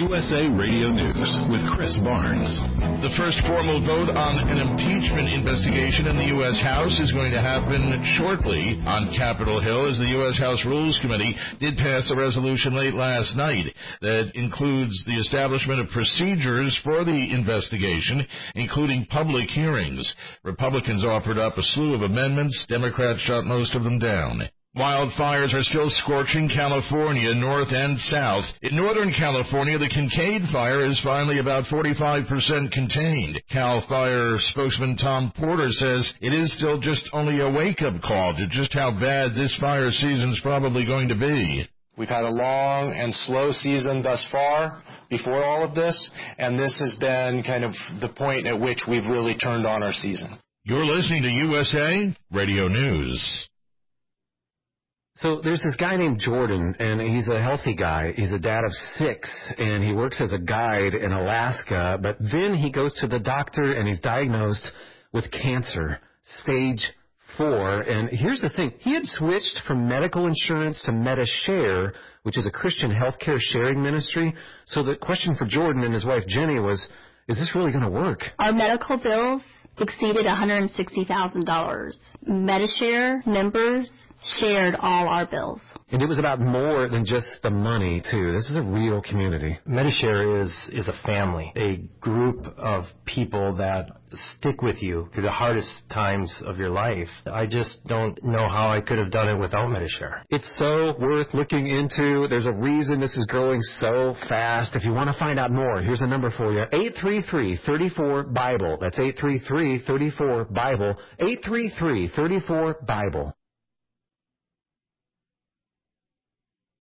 USA Radio News with Chris Barnes. The first formal vote on an impeachment investigation in the U.S. House is going to happen shortly on Capitol Hill, as the U.S. House Rules Committee did pass a resolution late last night that includes the establishment of procedures for the investigation, including public hearings. Republicans offered up a slew of amendments. Democrats shot most of them down. Wildfires are still scorching California, north and south. In Northern California, the Kincaid fire is finally about 45% contained. CAL FIRE spokesman Tom Porter says it is still just only a wake-up call to just how bad this fire season's probably going to be. We've had a long and slow season thus far before all of this, and this has been kind of the point at which we've really turned on our season. You're listening to USA Radio News. So there's this guy named Jordan, and he's a healthy guy. He's a dad of 6, and he works as a guide in Alaska. But then he goes to the doctor, and he's diagnosed with cancer, stage 4. And here's the thing. He had switched from medical insurance to MediShare, which is a Christian healthcare sharing ministry. So the question for Jordan and his wife Jenny was, is this really going to work? Our medical bills exceeded $160,000. MediShare members shared all our bills. And it was about more than just the money, too. This is a real community. MediShare is a family, a group of people that stick with you through the hardest times of your life. I just don't know how I could have done it without MediShare. It's so worth looking into. There's a reason this is growing so fast. If you want to find out more, here's a number for you. 833-34-BIBLE. That's 833-34-BIBLE. 833-34-BIBLE.